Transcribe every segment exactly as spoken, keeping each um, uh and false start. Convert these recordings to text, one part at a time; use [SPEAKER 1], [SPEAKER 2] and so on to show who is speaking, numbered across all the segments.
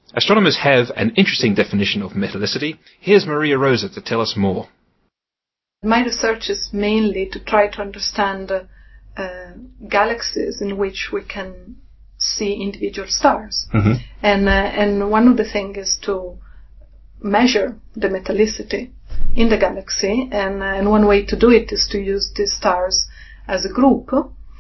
[SPEAKER 1] Astronomers have an interesting definition of metallicity. Here's Maria Rosa to tell us more.
[SPEAKER 2] My research is mainly to try to understand uh, uh, galaxies in which we can see individual stars.
[SPEAKER 1] Mm-hmm.
[SPEAKER 2] And uh, and one of the things is to measure the metallicity in the galaxy, and, uh, and one way to do it is to use these stars as a group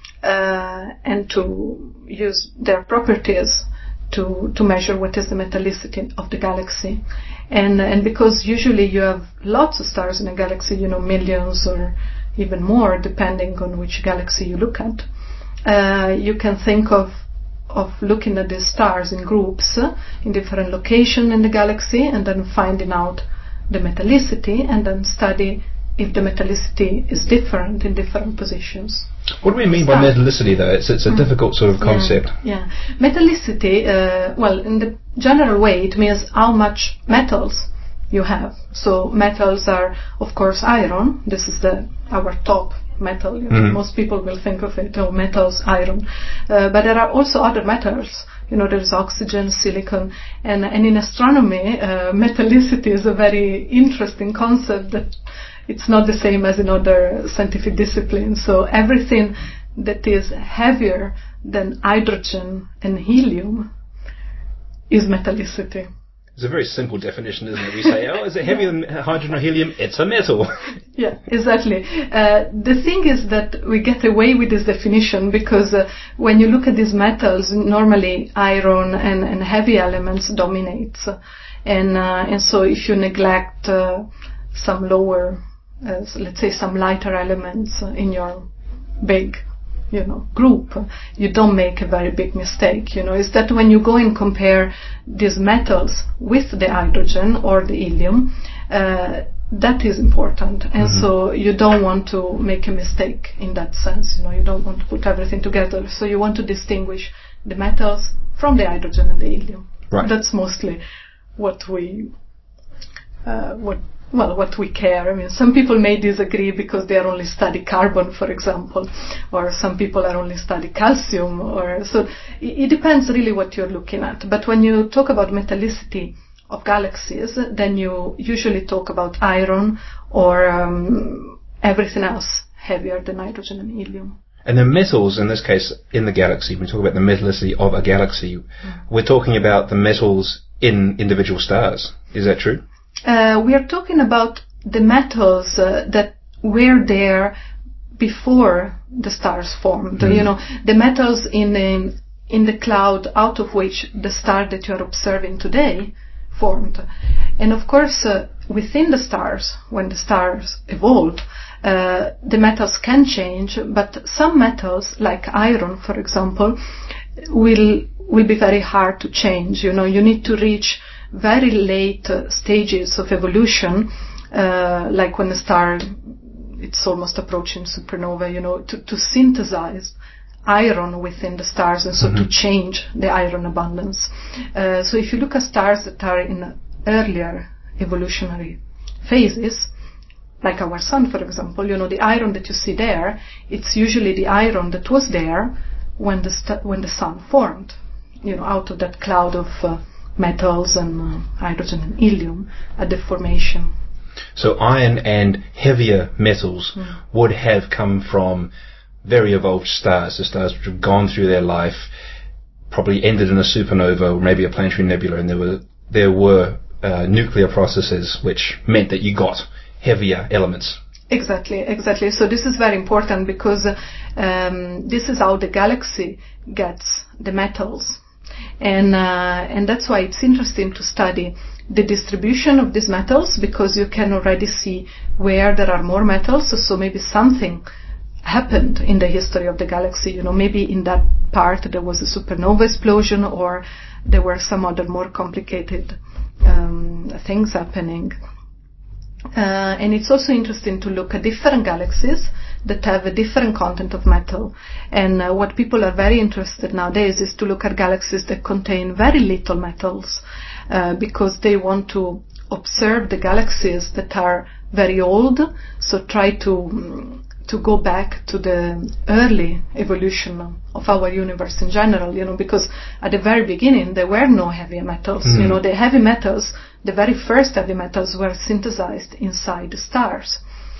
[SPEAKER 2] uh, and to use their properties to to measure what is the metallicity of the galaxy. And and because usually you have lots of stars in a galaxy, you know, millions or even more, depending on which galaxy you look at, uh, you can think of of looking at the stars in groups uh, in different locations in the galaxy, and then finding out the metallicity, and then study if the metallicity is different in different positions.
[SPEAKER 1] What do we mean by metallicity, though? It's, it's a mm. difficult sort of concept.
[SPEAKER 2] Yeah, yeah. Metallicity, uh, well, in the general way, it means how much metals you have. So metals are, of course, iron. This is the our top metal. You know, mm-hmm. Most people will think of it, oh, metals, iron. Uh, but there are also other metals. You know, there's oxygen, silicon, and, and in astronomy, uh, metallicity is a very interesting concept that it's not the same as in other scientific disciplines. So everything that is heavier than hydrogen and helium is metallicity.
[SPEAKER 1] It's a very simple definition, isn't it? We say, oh, is it heavier than hydrogen or helium? It's a metal.
[SPEAKER 2] Yeah, exactly. Uh, the thing is that we get away with this definition because uh, when you look at these metals, normally iron and, and heavy elements dominate. And, uh, and so if you neglect uh, some lower, uh, let's say some lighter elements in your big you know, group, you don't make a very big mistake. You know, is that when you go and compare these metals with the hydrogen or the helium, uh, that is important. And mm-hmm. so you don't want to make a mistake in that sense. You know, you don't want to put everything together. So you want to distinguish the metals from the hydrogen and the helium.
[SPEAKER 1] Right.
[SPEAKER 2] That's mostly what we, uh, what Well, what we care. I mean, some people may disagree because they are only study carbon, for example, or some people are only study calcium, or so it, it depends really what you're looking at. But when you talk about metallicity of galaxies, then you usually talk about iron or um, everything else heavier than hydrogen and helium.
[SPEAKER 1] And the metals, in this case, in the galaxy, when we talk about the metallicity of a galaxy, mm. we're talking about the metals in individual stars. Is that true?
[SPEAKER 2] Uh, we are talking about the metals uh, that were there before the stars formed. Mm. You know, the metals in the, in the cloud out of which the star that you are observing today formed. And of course, uh, within the stars, when the stars evolved, uh, the metals can change, but some metals, like iron, for example, will will be very hard to change. You know, you need to reach very late uh, stages of evolution, uh, like when a star, it's almost approaching supernova, you know, to, to synthesize iron within the stars, and so mm-hmm. to change the iron abundance. Uh, so if you look at stars that are in earlier evolutionary phases, like our sun, for example, you know, the iron that you see there, it's usually the iron that was there when the st- when the sun formed, you know, out of that cloud of uh, metals and uh, hydrogen and helium at the formation.
[SPEAKER 1] So iron and heavier metals mm. would have come from very evolved stars, the stars which have gone through their life, probably ended in a supernova or maybe a planetary nebula, and there were there were uh, nuclear processes which meant that you got heavier elements.
[SPEAKER 2] Exactly, exactly. So this is very important because um, this is how the galaxy gets the metals. And uh, and that's why it's interesting to study the distribution of these metals, because you can already see where there are more metals. So, so maybe something happened in the history of the galaxy. You know, maybe in that part there was a supernova explosion, or there were some other more complicated um, things happening. Uh, and it's also interesting to look at different galaxies that have a different content of metal. And uh, what people are very interested nowadays is to look at galaxies that contain very little metals, uh, because they want to observe the galaxies that are very old, so try to to go back to the early evolution of our universe in general, you know, because at the very beginning there were no heavy metals. Mm. You know, the heavy metals, the very first heavy metals were synthesized inside the stars.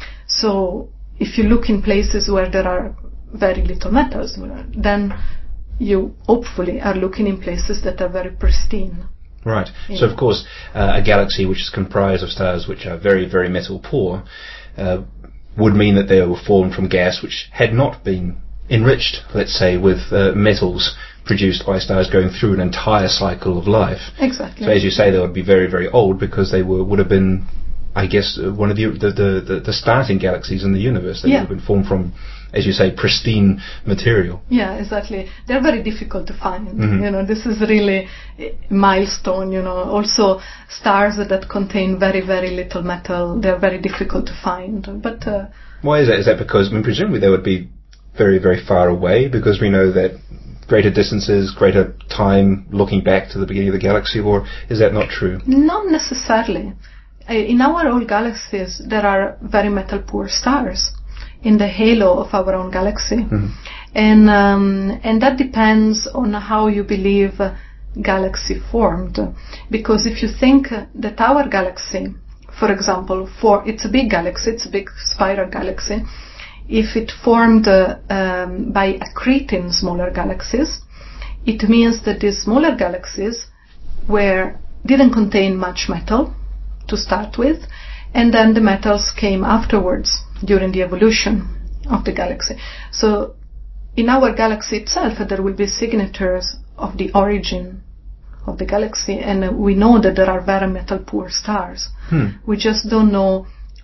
[SPEAKER 2] So if you look in places where there are very little metals, then you hopefully are looking in places that are very pristine.
[SPEAKER 1] Right. So, of course, uh, a galaxy which is comprised of stars which are very, very metal poor uh, would mean that they were formed from gas which had not been enriched, let's say, with uh, metals produced by stars going through an entire cycle of life.
[SPEAKER 2] Exactly.
[SPEAKER 1] So, as you say, they would be very, very old because they were would have been, I guess, one of the the, the, the, the starting galaxies in the universe. They
[SPEAKER 2] yeah.
[SPEAKER 1] would have been formed from, as you say, pristine material.
[SPEAKER 2] Yeah, exactly. They're very difficult to find. Mm-hmm. You know, this is really a milestone, you know. Also, stars that contain very, very little metal, they're very difficult to find. But uh,
[SPEAKER 1] why is that? Is that because, I mean, presumably they would be very, very far away, because we know that greater distances, greater time looking back to the beginning of the galaxy, or is that not true?
[SPEAKER 2] Not necessarily. In our own galaxies, there are very metal-poor stars in the halo of our own galaxy. Mm-hmm. And um, and that depends on how you believe galaxy formed. Because if you think that our galaxy, for example, for it's a big galaxy, it's a big spiral galaxy, if it formed uh, um, by accreting smaller galaxies, it means that these smaller galaxies were didn't contain much metal to start with, and then the metals came afterwards during the evolution of the galaxy. So in our galaxy itself, there will be signatures of the origin of the galaxy, and we know that there are very metal-poor stars. Hmm. We just don't know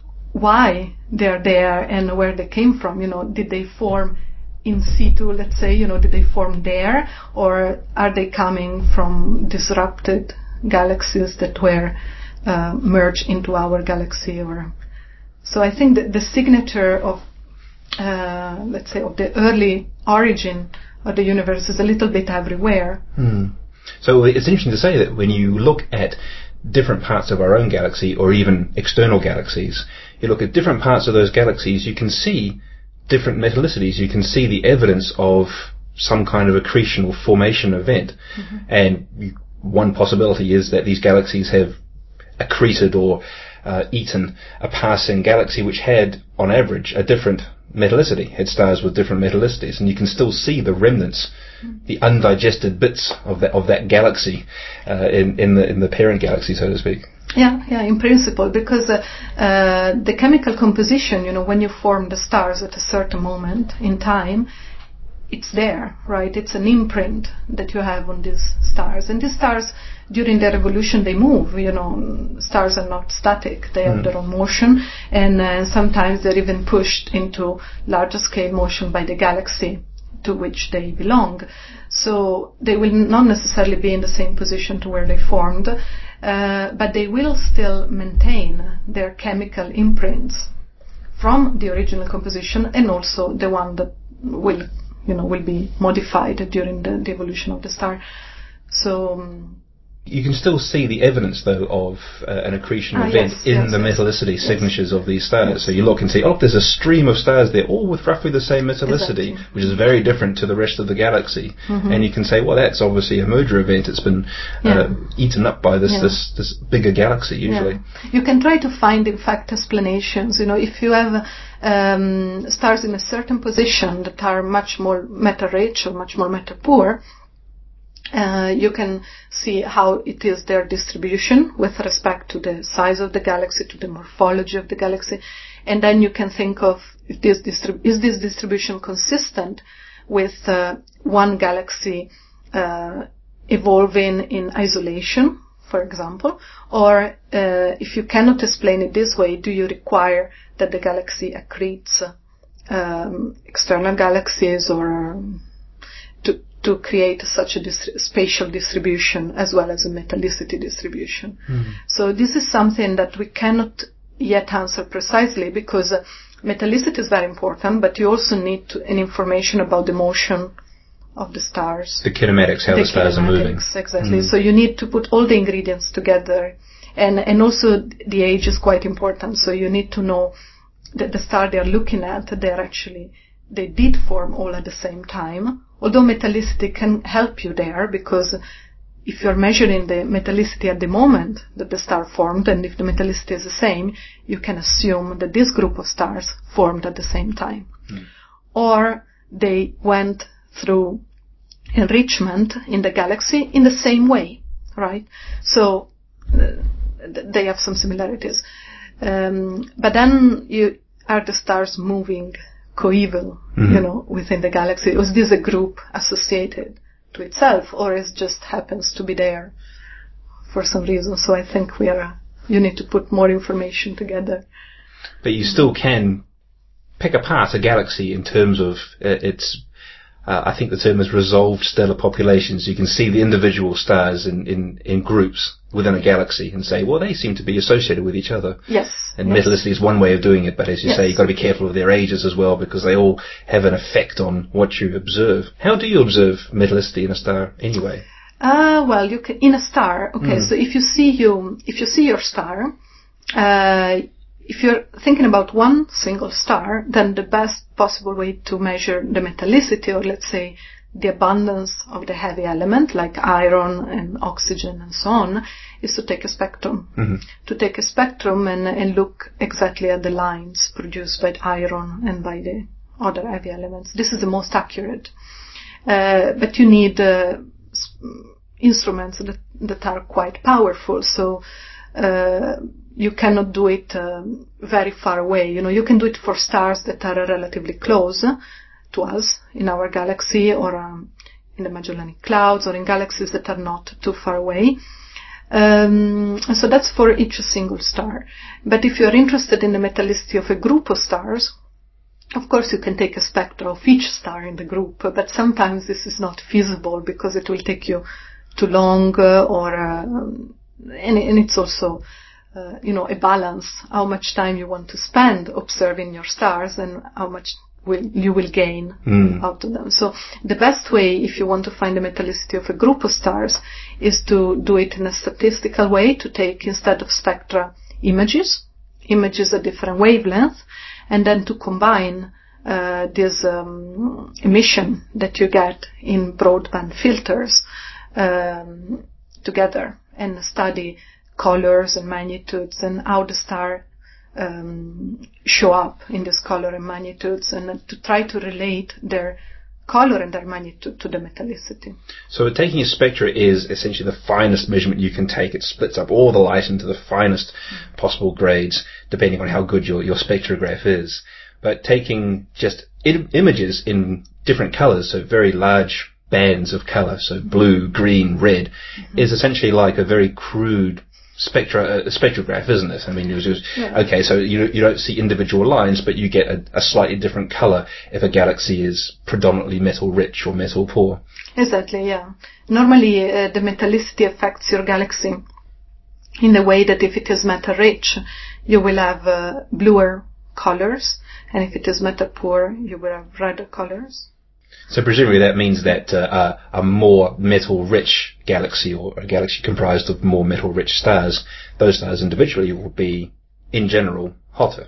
[SPEAKER 2] why they're there and where they came from. You know, did they form in situ, let's say, you know, did they form there, or are they coming from disrupted galaxies that were uh, merged into our galaxy? Or so I think that the signature of, uh, let's say, of the early origin of the universe is a little bit everywhere.
[SPEAKER 1] Hmm. So it's interesting to say that when you look at different parts of our own galaxy, or even external galaxies, you look at different parts of those galaxies, you can see different metallicities. You can see the evidence of some kind of accretion or formation event. Mm-hmm. And you, one possibility is that these galaxies have accreted or uh, eaten a passing galaxy which had, on average, a different metallicity, had stars with different metallicities, and you can still see the remnants, the undigested bits of that of that galaxy uh, in in the in the parent galaxy, so to speak.
[SPEAKER 2] Yeah, yeah, in principle, because uh, uh, the chemical composition, you know, when you form the stars at a certain moment in time, it's there, right? It's an imprint that you have on these stars, and these stars, during their evolution, they move. You know, stars are not static; they have mm. their own motion, and uh, sometimes they're even pushed into larger scale motion by the galaxy to which they belong. So they will not necessarily be in the same position to where they formed, uh, but they will still maintain their chemical imprints from the original composition, and also the one that will, you know, will be modified during the, the evolution of the star. So um,
[SPEAKER 1] you can still see the evidence, though, of uh, an accretion
[SPEAKER 2] ah,
[SPEAKER 1] event
[SPEAKER 2] yes,
[SPEAKER 1] in
[SPEAKER 2] yes,
[SPEAKER 1] the
[SPEAKER 2] yes.
[SPEAKER 1] metallicity
[SPEAKER 2] yes.
[SPEAKER 1] signatures of these stars.
[SPEAKER 2] Yes.
[SPEAKER 1] So you look and see, oh, there's a stream of stars there, all with roughly the same metallicity,
[SPEAKER 2] exactly.
[SPEAKER 1] which is very different to the rest of the galaxy. Mm-hmm. And you can say, well, that's obviously a merger event. It's been
[SPEAKER 2] yeah.
[SPEAKER 1] uh, eaten up by this,
[SPEAKER 2] yeah.
[SPEAKER 1] this this bigger galaxy, usually.
[SPEAKER 2] Yeah. You can try to find, in fact, explanations. You know, if you have um, stars in a certain position that are much more metal-rich or much more metal-poor, Uh, you can see how it is their distribution with respect to the size of the galaxy, to the morphology of the galaxy, and then you can think of if this distrib- is this distribution consistent with uh, one galaxy uh, evolving in isolation, for example, or uh, if you cannot explain it this way, do you require that the galaxy accretes um, external galaxies or to to create such a dis- spatial distribution as well as a metallicity distribution. Mm-hmm. So this is something that we cannot yet answer precisely, because uh, metallicity is very important, but you also need to, an information about the motion of the stars.
[SPEAKER 1] The kinematics, how the, the stars are moving.
[SPEAKER 2] Exactly.
[SPEAKER 1] Mm-hmm.
[SPEAKER 2] So you need to put all the ingredients together. And, and also the age is quite important, so you need to know the, the star they are looking at, they're actually, they did form all at the same time. Although metallicity can help you there, because if you're measuring the metallicity at the moment that the star formed, and if the metallicity is the same, you can assume that this group of stars formed at the same time. Mm. Or they went through enrichment in the galaxy in the same way, right? So uh, they have some similarities. Um, but then you are the stars moving coeval, mm-hmm. you know, within the galaxy? Was this a group associated to itself, or it just happens to be there for some reason? So I think we are, you need to put more information together.
[SPEAKER 1] But you still can pick apart a galaxy in terms of uh, its, uh, I think the term is resolved stellar populations. You can see the individual stars in, in, in groups within a galaxy and say, well, they seem to be associated with each other.
[SPEAKER 2] Yes.
[SPEAKER 1] And
[SPEAKER 2] yes.
[SPEAKER 1] metallicity is one way of doing it, but as you
[SPEAKER 2] yes.
[SPEAKER 1] say, you've got to be careful of their ages as well, because they all have an effect on what you observe. How do you observe metallicity in a star anyway?
[SPEAKER 2] Uh, well, you can, in a star, okay, mm. so if you see you, if you see your star, uh, if you're thinking about one single star, then the best possible way to measure the metallicity, or let's say the abundance of the heavy element, like iron and oxygen and so on, is to take a spectrum. Mm-hmm. To take a spectrum and, and look exactly at the lines produced by the iron and by the other heavy elements. This is the most accurate. Uh, but you need uh, instruments that, that are quite powerful, so uh, you cannot do it um, very far away. You know, you can do it for stars that are relatively close to us in our galaxy, or um, in the Magellanic Clouds, or in galaxies that are not too far away. Um, so that's for each single star. But if you are interested in the metallicity of a group of stars, of course you can take a spectra of each star in the group, but sometimes this is not feasible because it will take you too long, uh, or uh, and, and it's also uh, you know, a balance, how much time you want to spend observing your stars and how much will you will gain mm. out of them. So the best way, if you want to find the metallicity of a group of stars, is to do it in a statistical way, to take, instead of spectra, images, images at different wavelengths, and then to combine uh, this um, emission that you get in broadband filters um, together, and study colors and magnitudes and how the star um, show up in this color and magnitudes, and to try to relate their color and their magnitude to the metallicity.
[SPEAKER 1] So taking a spectra is essentially the finest measurement you can take. It splits up all the light into the finest mm. possible grades, depending on how good your, your spectrograph is. But taking just I- images in different colors, so very large bands of color, so blue, green, red, mm-hmm. is essentially like a very crude spectra, a spectrograph, isn't it? I mean, it was, it was, yeah. okay, so you you don't see individual lines, but you get a, a slightly different color if a galaxy is predominantly metal rich or metal poor.
[SPEAKER 2] Exactly, yeah. Normally, uh, the metallicity affects your galaxy in the way that if it is metal rich, you will have uh, bluer colors, and if it is metal poor, you will have redder colors.
[SPEAKER 1] So presumably that means that uh, a more metal-rich galaxy, or a galaxy comprised of more metal-rich stars, those stars individually will be, in general, hotter.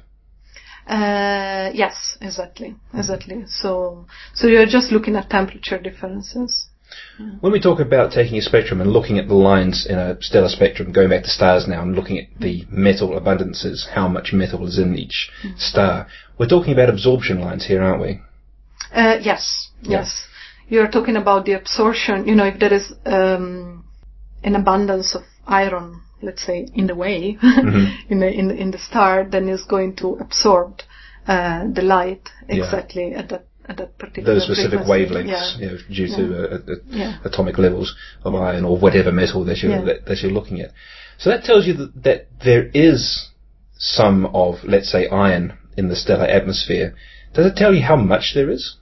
[SPEAKER 2] Uh, yes, exactly, exactly. So, so you're just looking at temperature differences. Yeah.
[SPEAKER 1] When we talk about taking a spectrum and looking at the lines in a stellar spectrum, going back to stars now and looking at the metal abundances, how much metal is in each mm. star, we're talking about absorption lines here, aren't we?
[SPEAKER 2] Uh, yes,
[SPEAKER 1] yeah.
[SPEAKER 2] yes. You're talking about the absorption. You know, if there is um, an abundance of iron, let's say, in the way, mm-hmm. in the in the, in the star, then it's going to absorb uh, the light exactly yeah. at that at that particular
[SPEAKER 1] those specific
[SPEAKER 2] frequency.
[SPEAKER 1] wavelengths,
[SPEAKER 2] yeah.
[SPEAKER 1] you know, due
[SPEAKER 2] yeah.
[SPEAKER 1] to uh, uh,
[SPEAKER 2] yeah.
[SPEAKER 1] atomic levels of yeah. iron or whatever metal that you're
[SPEAKER 2] yeah.
[SPEAKER 1] that, that you're looking at. So that tells you that, that there is some of, let's say, iron in the stellar atmosphere. Does it tell you how much there is?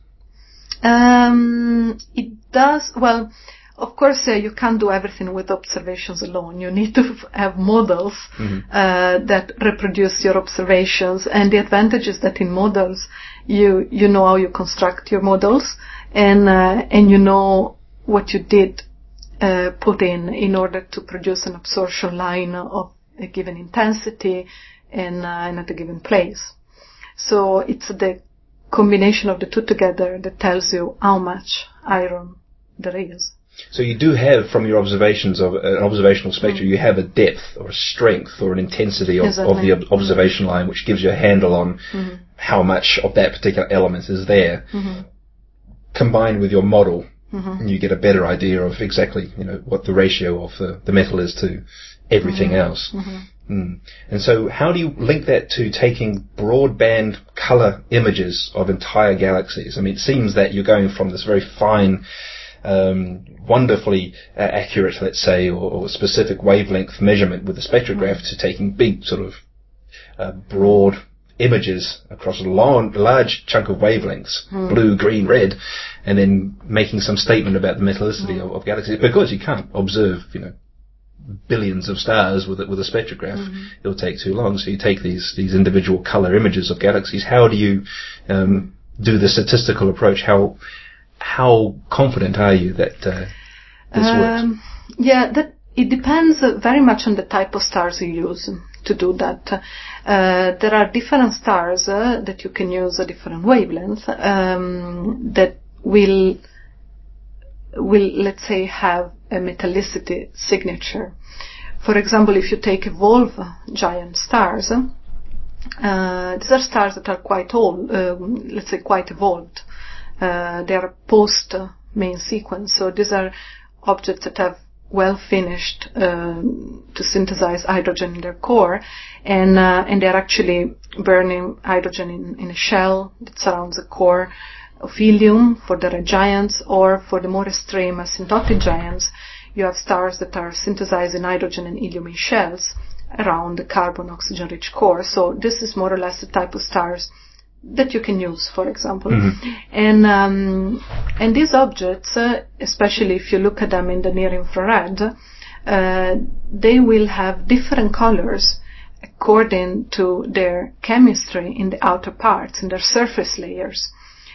[SPEAKER 2] Um, it does. Well, of course, uh, you can't do everything with observations alone. You need to f- have models mm-hmm. uh, that reproduce your observations. And the advantage is that in models, you you know how you construct your models, and uh, and you know what you did uh, put in in order to produce an absorption line of a given intensity and, uh, and at a given place. So it's the combination of the two together that tells you how much iron there is.
[SPEAKER 1] So you do have, from your observations of an observational spectrum, mm. you have a depth or a strength or an intensity of, of the ob- observation mm. line, which gives you a handle on mm. how much of that particular element is there. Mm-hmm. Combined with your model, mm-hmm. and you get a better idea of exactly, you know, what the ratio of the, the metal is to everything mm-hmm. else. Mm-hmm. Mm. And so how do you link that to taking broadband color images of entire galaxies? I mean, it seems that you're going from this very fine, um, wonderfully uh, accurate, let's say, or, or specific wavelength measurement with the spectrograph mm. to taking big sort of uh, broad images across a long, large chunk of wavelengths, mm. blue, green, red, and then making some statement about the metallicity mm. of, of galaxies. Because you can't observe, you know, billions of stars with a, with a spectrograph. Mm-hmm. It'll take too long. So you take these these individual color images of galaxies. How do you um, do the statistical approach? How how confident are you that uh, this um, works?
[SPEAKER 2] Yeah, that it depends very much on the type of stars you use to do that. Uh, there are different stars uh, that you can use a different wavelength um, that will will, let's say, have a metallicity signature. For example, if you take evolve giant stars, uh, these are stars that are quite old, uh, let's say quite evolved. Uh, they are post main sequence, so these are objects that have well finished uh, to synthesize hydrogen in their core, and uh, and they are actually burning hydrogen in, in a shell that surrounds the core of helium for the red giants, or for the more extreme asymptotic giants, you have stars that are synthesizing hydrogen and helium in shells around the carbon-oxygen-rich core. So this is more or less the type of stars that you can use, for example. Mm-hmm. And um, and these objects, uh, especially if you look at them in the near infrared, uh, they will have different colors according to their chemistry in the outer parts, in their surface layers.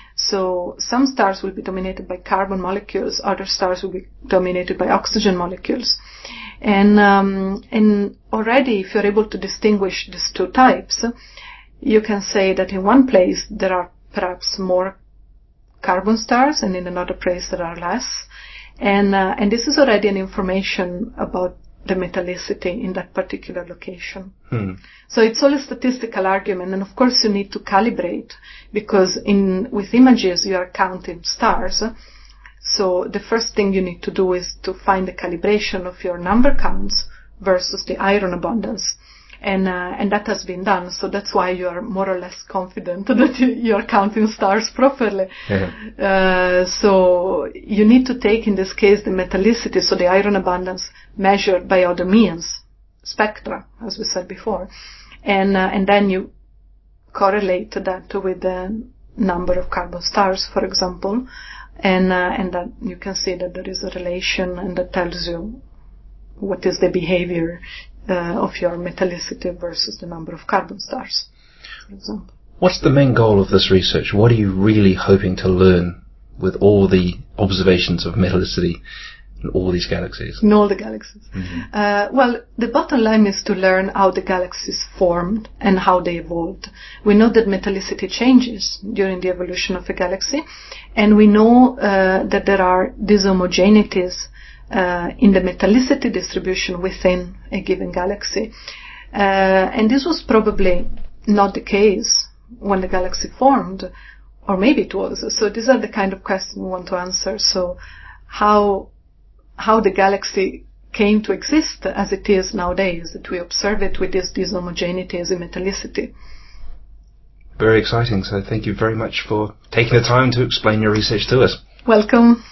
[SPEAKER 2] So some stars will be dominated by carbon molecules, other stars will be dominated by oxygen molecules. And um, and already, if you're able to distinguish these two types, you can say that in one place there are perhaps more carbon stars, and in another place there are less. And uh, and this is already an information about the metallicity in that particular location. Hmm. So it's all a statistical argument, and of course you need to calibrate, because in with images you are counting stars. So the first thing you need to do is to find the calibration of your number counts versus the iron abundance. And uh, and that has been done, so that's why you are more or less confident that you are counting stars properly. Mm-hmm. Uh, so you need to take, in this case, the metallicity, so the iron abundance measured by other means, spectra, as we said before, and uh, and then you correlate that with the number of carbon stars, for example, and uh, and that you can see that there is a relation, and that tells you what is the behavior Uh, of your metallicity versus the number of carbon stars, for example.
[SPEAKER 1] What's the main goal of this research? What are you really hoping to learn with all the observations of metallicity in all these galaxies?
[SPEAKER 2] In all the galaxies. Mm-hmm. Uh, well, the bottom line is to learn how the galaxies formed and how they evolved. We know that metallicity changes during the evolution of a galaxy, and we know uh, that there are dishomogeneities Uh, in the metallicity distribution within a given galaxy. Uh, and this was probably not the case when the galaxy formed, or maybe it was. So these are the kind of questions we want to answer. So how how the galaxy came to exist as it is nowadays, that we observe it with this dishomogeneity as a metallicity.
[SPEAKER 1] Very exciting. So thank you very much for taking the time to explain your research to us.
[SPEAKER 2] Welcome.